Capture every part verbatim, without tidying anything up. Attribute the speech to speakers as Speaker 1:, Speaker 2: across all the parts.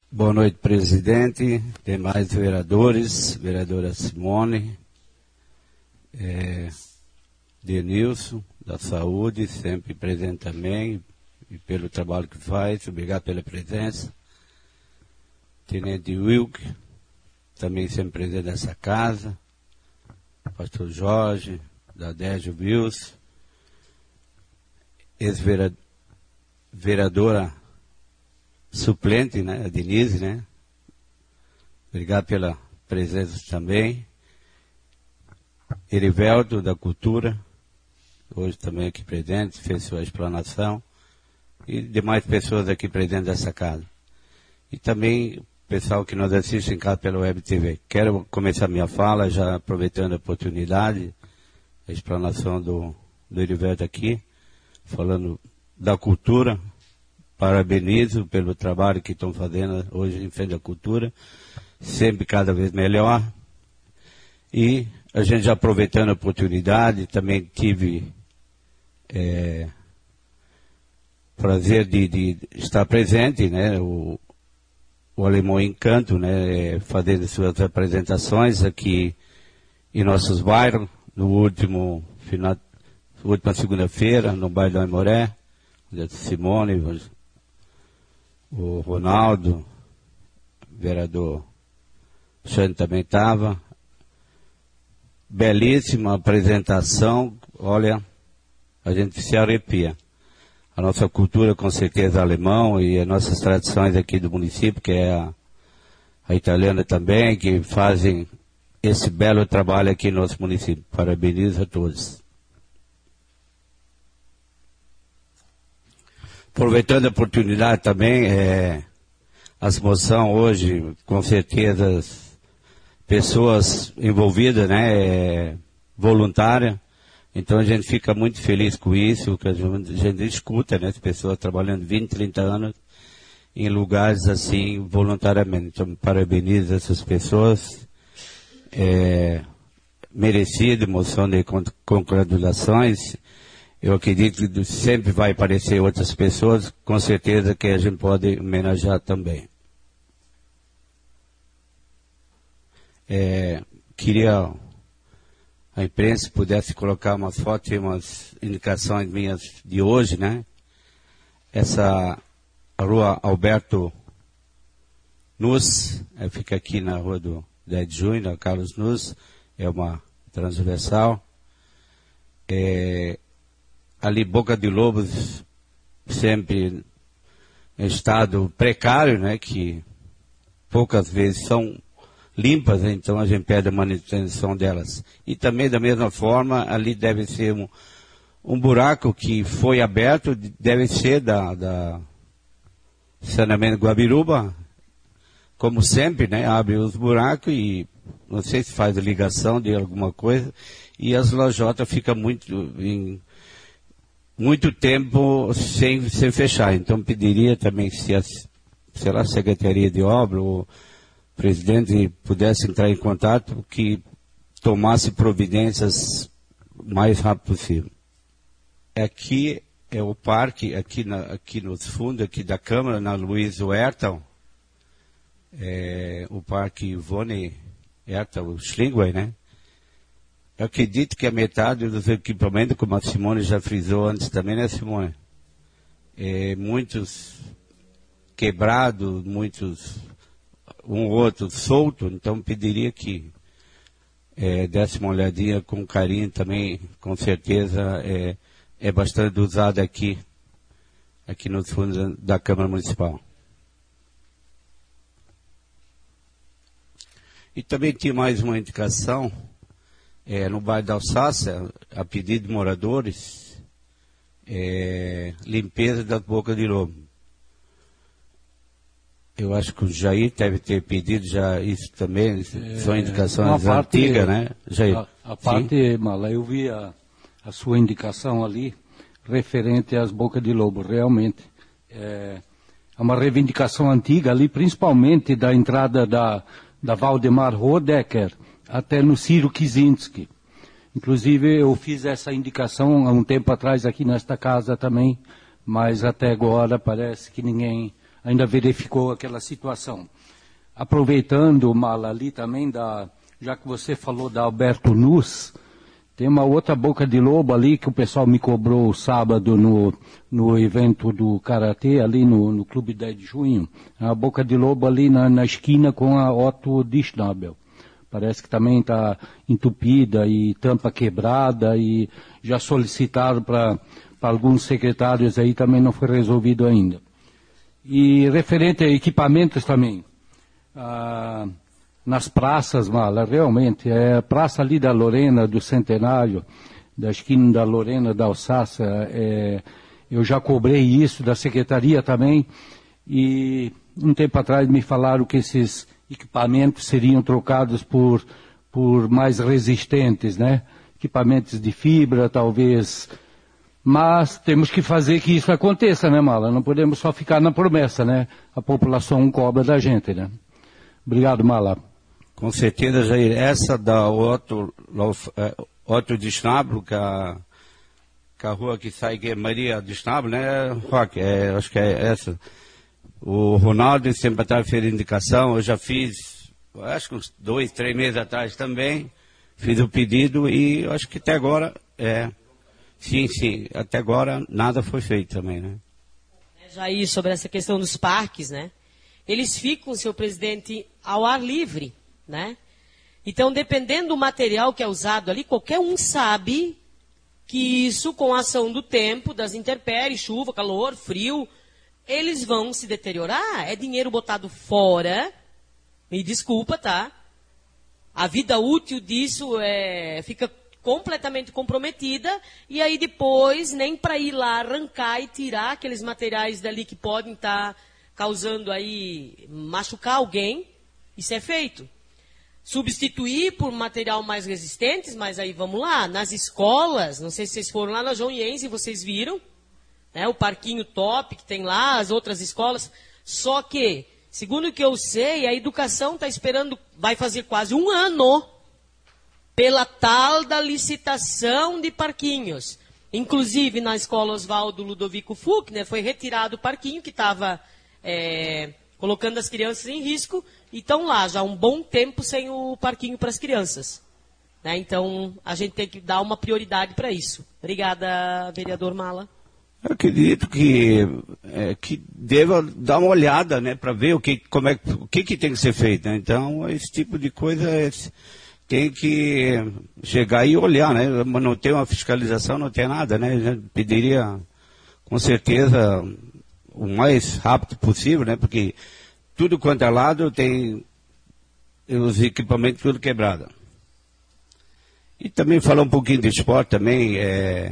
Speaker 1: Boa noite, presidente, demais vereadores, vereadora Simone, é, Denilson, da Saúde, sempre presente também, e pelo trabalho que faz, obrigado pela presença. Tenente Wilk, também sempre presente nessa casa, pastor Jorge, da Dégio Wilson, ex-vereadora suplente, né, a Denise, né? Obrigado pela presença também. Erivelto, da Cultura, hoje também aqui presente, fez sua explanação. E demais pessoas aqui presentes dessa casa. E também o pessoal que nos assiste em casa pela Web T V. Quero começar minha fala, já aproveitando a oportunidade, a explanação do, do Erivelto aqui, falando da cultura. Parabenizo pelo trabalho que estão fazendo hoje em frente à cultura, sempre cada vez melhor. E a gente já aproveitando a oportunidade, também tive é, prazer de, de estar presente, né, o, o Alemão Encanto, né, fazendo suas apresentações aqui em nossos bairros, no último final, última segunda-feira, no bairro do Aimoré, Simone, o Ronaldo, vereador Xande também estava. Belíssima apresentação, olha, a gente se arrepia. A nossa cultura com certeza alemão e as nossas tradições aqui do município, que é a, a italiana também, que fazem esse belo trabalho aqui no nosso município. Parabenizo a todos. Aproveitando a oportunidade também, é, as moções hoje, com certeza, pessoas envolvidas, né, é, voluntárias, então a gente fica muito feliz com isso, que a gente, a gente escuta, né, as pessoas trabalhando vinte, trinta anos em lugares assim, voluntariamente. Então, parabenizo essas pessoas, é, merecido, moção de congratulações. Eu acredito que sempre vai aparecer outras pessoas, com certeza que a gente pode homenagear também. É, queria a imprensa pudesse colocar umas fotos e umas indicações minhas de hoje, né? Essa rua Alberto Nuss, fica aqui na rua do dez de junho, na Carlos Nuss, é uma transversal. É, ali Boca de Lobos, sempre em estado precário, né, que poucas vezes são limpas, né, então a gente pede a manutenção delas. E também, da mesma forma, ali deve ser um, um buraco que foi aberto, deve ser da, da saneamento Guabiruba, como sempre, né, abre os buracos e não sei se faz a ligação de alguma coisa, e as lojotas ficam muito em muito tempo sem, sem fechar. Então pediria também se a, sei lá, a Secretaria de Obra ou o presidente pudesse entrar em contato, que tomasse providências o mais rápido possível. Aqui é o parque, aqui, na, aqui nos fundos aqui da Câmara, na Luiz Hertel, é, o parque Ivone Hertel Schlingway, né? Eu acredito que a metade dos equipamentos, como a Simone já frisou antes também, né, Simone? É, muitos quebrados, muitos, um ou outro solto, então pediria que é, desse uma olhadinha com carinho também, com certeza é, é bastante usado aqui, aqui nos fundos da Câmara Municipal. E também tinha mais uma indicação. É, no bairro da Alsácia, a pedido de moradores, é, limpeza das bocas de lobo. Eu acho que o Jair deve ter pedido já isso também, é, são indicações antigas, né, Jair?
Speaker 2: A, a parte, Mala, eu vi a, a sua indicação ali, referente às bocas de lobo, realmente. É, é uma reivindicação antiga ali, principalmente da entrada da, da Valdemar Rodecker, até no Ciro Kizinski. Inclusive, eu fiz essa indicação há um tempo atrás aqui nesta casa também, mas até agora parece que ninguém ainda verificou aquela situação. Aproveitando, Mala, ali também, da, já que você falou da Alberto Nus, tem uma outra boca de lobo ali que o pessoal me cobrou sábado no, no evento do Karatê, ali no, no Clube dez de junho. A boca de lobo ali na, na esquina com a Otto Dischnabel. Parece que também está entupida e tampa quebrada e já solicitaram para alguns secretários aí, também não foi resolvido ainda. E referente a equipamentos também, ah, nas praças, Mala, realmente, é a praça ali da Lorena, do Centenário, da esquina da Lorena, da Alsácia, é, eu já cobrei isso da secretaria também, e um tempo atrás me falaram que esses equipamentos seriam trocados por, por mais resistentes, né? Equipamentos de fibra, talvez, mas temos que fazer que isso aconteça, né, Mala? Não podemos só ficar na promessa, né? A população cobra da gente, né? Obrigado, Mala.
Speaker 1: Com certeza, Jair. Essa da Otto, Otto Dischnabel, que a, que a rua que sai, que é Maria Dischnabel, né, Roque? É, acho que é essa. O Ronaldo sempre atrás fez indicação, eu já fiz, acho que uns dois, três meses atrás também, fiz o pedido e acho que até agora, é, sim, sim, até agora nada foi feito também, né?
Speaker 3: Jair, sobre essa questão dos parques, né? Eles ficam, senhor presidente, ao ar livre, né? Então, dependendo do material que é usado ali, qualquer um sabe que isso, com a ação do tempo, das intempéries, chuva, calor, frio, eles vão se deteriorar. É dinheiro botado fora, me desculpa, tá? A vida útil disso é, fica completamente comprometida, e aí depois, nem para ir lá arrancar e tirar aqueles materiais dali que podem estar tá causando aí, machucar alguém, isso é feito. Substituir por material mais resistentes, mas aí vamos lá, nas escolas, não sei se vocês foram lá na João Iense e vocês viram, né, o parquinho top que tem lá, as outras escolas, só que, segundo o que eu sei, a educação está esperando, vai fazer quase um ano, pela tal da licitação de parquinhos. Inclusive, na escola Oswaldo Ludovico Fuchner, foi retirado o parquinho que estava é, colocando as crianças em risco, e estão lá já há um bom tempo sem o parquinho para as crianças. Né? Então, a gente tem que dar uma prioridade para isso. Obrigada, vereador Mala.
Speaker 1: Eu acredito que, é, que deva dar uma olhada, né, para ver o que, como é, o que, que tem que ser feito. Né? Então, esse tipo de coisa é, tem que chegar e olhar, né? Não tem uma fiscalização, não tem nada, né? Eu pediria, com certeza, o mais rápido possível, né? Porque tudo quanto é lado tem os equipamentos tudo quebrado. E também falar um pouquinho de esporte também, é,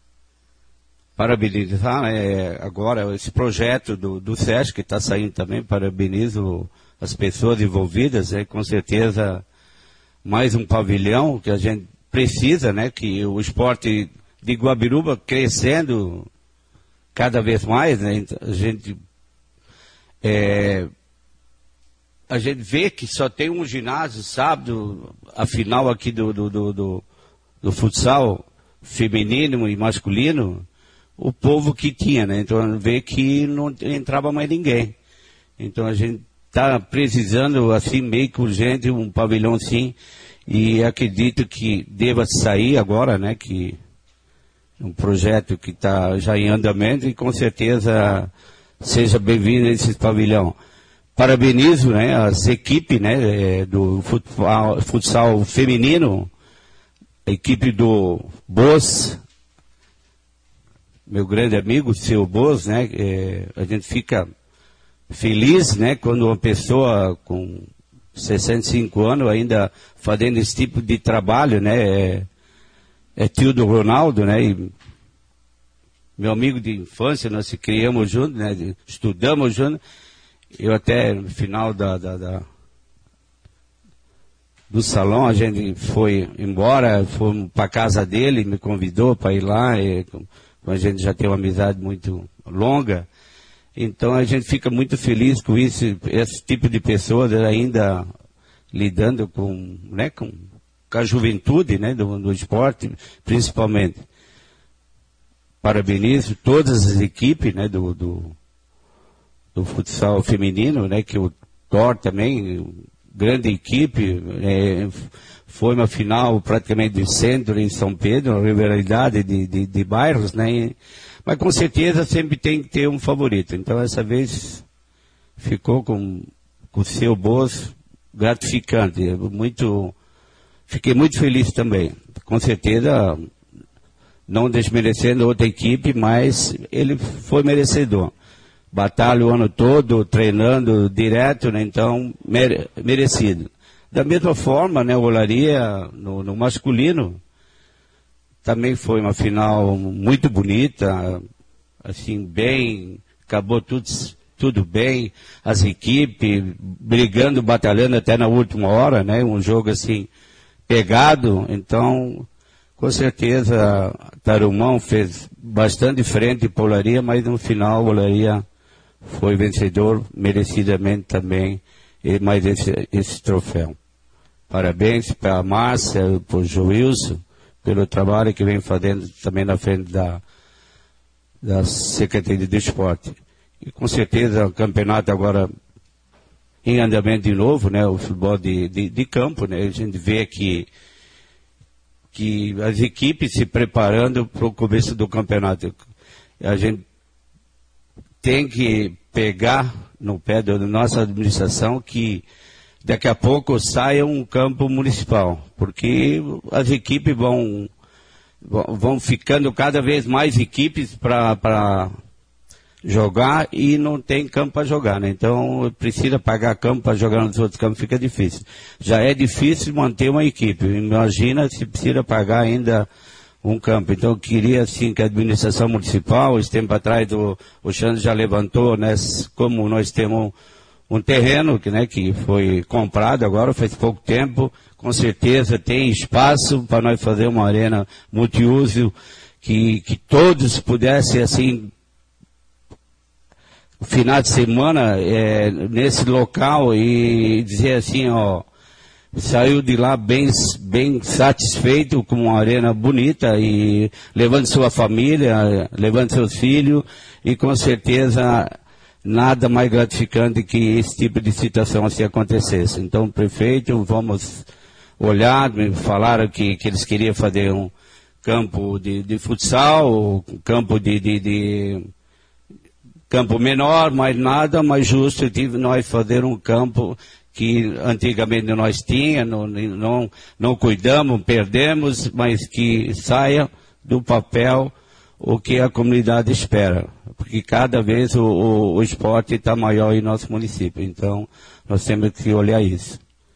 Speaker 1: parabenizar, né, agora esse projeto do, do SESC que está saindo também, parabenizo as pessoas envolvidas, é, com certeza mais um pavilhão que a gente precisa, né, que o esporte de Guabiruba crescendo cada vez mais, né, então, a gente é, a gente vê que só tem um ginásio sábado, a final aqui do, do, do, do, do futsal feminino e masculino, o povo que tinha, né? Então vê que não entrava mais ninguém. Então a gente está precisando, assim, meio que urgente, um pavilhão assim, e acredito que deva sair agora, né? Que um projeto que está já em andamento e com certeza seja bem-vindo esse pavilhão. Parabenizo, né, as equipes, né, do futsal, futsal feminino, a equipe do Boas, meu grande amigo, seu Boas, né, é, a gente fica feliz, né, quando uma pessoa com sessenta e cinco anos ainda fazendo esse tipo de trabalho, né, é, é tio do Ronaldo, né, e meu amigo de infância, nós se criamos juntos, né, estudamos juntos. Eu até no final da, da, da, do salão, a gente foi embora, fomos para a casa dele, me convidou para ir lá, e, a gente já tem uma amizade muito longa, então a gente fica muito feliz com isso, esse tipo de pessoas ainda lidando com, né, com, com a juventude, né, do, do esporte, principalmente. Parabenizo todas as equipes, né, do, do do futsal feminino, né, que o Thor também, grande equipe, é, foi uma final praticamente de centro em São Pedro, uma rivalidade de, de, de bairros, né, e, mas com certeza sempre tem que ter um favorito. Então essa vez ficou com o seu bolso gratificante, muito, fiquei muito feliz também. Com certeza, não desmerecendo outra equipe, mas ele foi merecedor. Batalha o ano todo, treinando direto, né, então mere, merecido. Da mesma forma, né, o Olaria no, no masculino também foi uma final muito bonita, assim, bem, acabou tudo, tudo bem, as equipes brigando, batalhando até na última hora, né, um jogo assim, pegado, então, com certeza, Tarumão fez bastante frente para o Olaria, mas no final o Olaria foi vencedor, merecidamente também, mais esse, esse troféu. Parabéns para a Márcia, para o Joilson, pelo trabalho que vem fazendo também na frente da, da Secretaria de Esporte. E com certeza o campeonato agora em andamento de novo, né, o futebol de, de, de campo, né, a gente vê que, que as equipes se preparando para o começo do campeonato. A gente tem que pegar no pé da nossa administração que daqui a pouco saia um campo municipal, porque as equipes vão, vão ficando cada vez mais equipes para jogar e não tem campo para jogar, né? Então precisa pagar campo para jogar nos outros campos, fica difícil. Já é difícil manter uma equipe, imagina se precisa pagar ainda um campo. Então eu queria assim que a administração municipal, esse tempo atrás o, o Xande já levantou, né, como nós temos um, um terreno que, né, que foi comprado agora faz pouco tempo, com certeza tem espaço para nós fazer uma arena multiuso, que, que todos pudessem assim, final de semana, é, nesse local e dizer assim, ó, saiu de lá bem, bem satisfeito com uma arena bonita e levando sua família, levando seus filhos e com certeza nada mais gratificante que esse tipo de situação assim acontecesse. Então, prefeito, vamos olhar, me falaram que, que eles queriam fazer um campo de, de futsal, um campo de, de, de campo menor, mas nada mais justo de nós fazer um campo que antigamente nós tínhamos, não, não, não cuidamos, perdemos, mas que saia do papel o que a comunidade espera. Porque cada vez o, o, o esporte está maior em nosso município. Então, nós temos que olhar isso.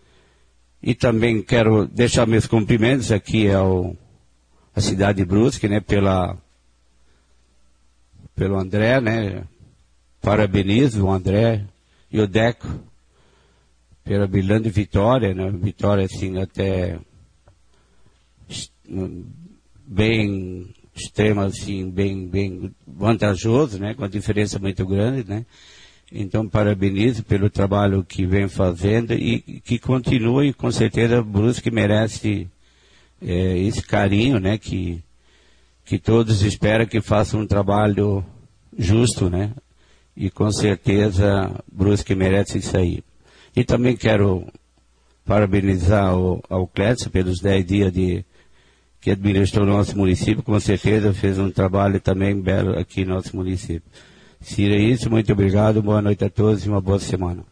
Speaker 1: E também quero deixar meus cumprimentos aqui ao a cidade de Brusque, né, pela, pelo André, né, parabenizo o André e o Deco pela brilhante vitória, né, vitória assim até bem extrema, assim, bem, bem vantajoso, né, com a diferença muito grande, né. Então, parabenizo pelo trabalho que vem fazendo e que continue, com certeza, Brusque merece é, esse carinho, né, que, que todos esperam que façam um trabalho justo, né, e com certeza Brusque merece isso aí. E também quero parabenizar o, ao Clécio pelos dez dias de, que administrou o nosso município, com certeza fez um trabalho também belo aqui no nosso município. Se é isso, muito obrigado, boa noite a todos e uma boa semana.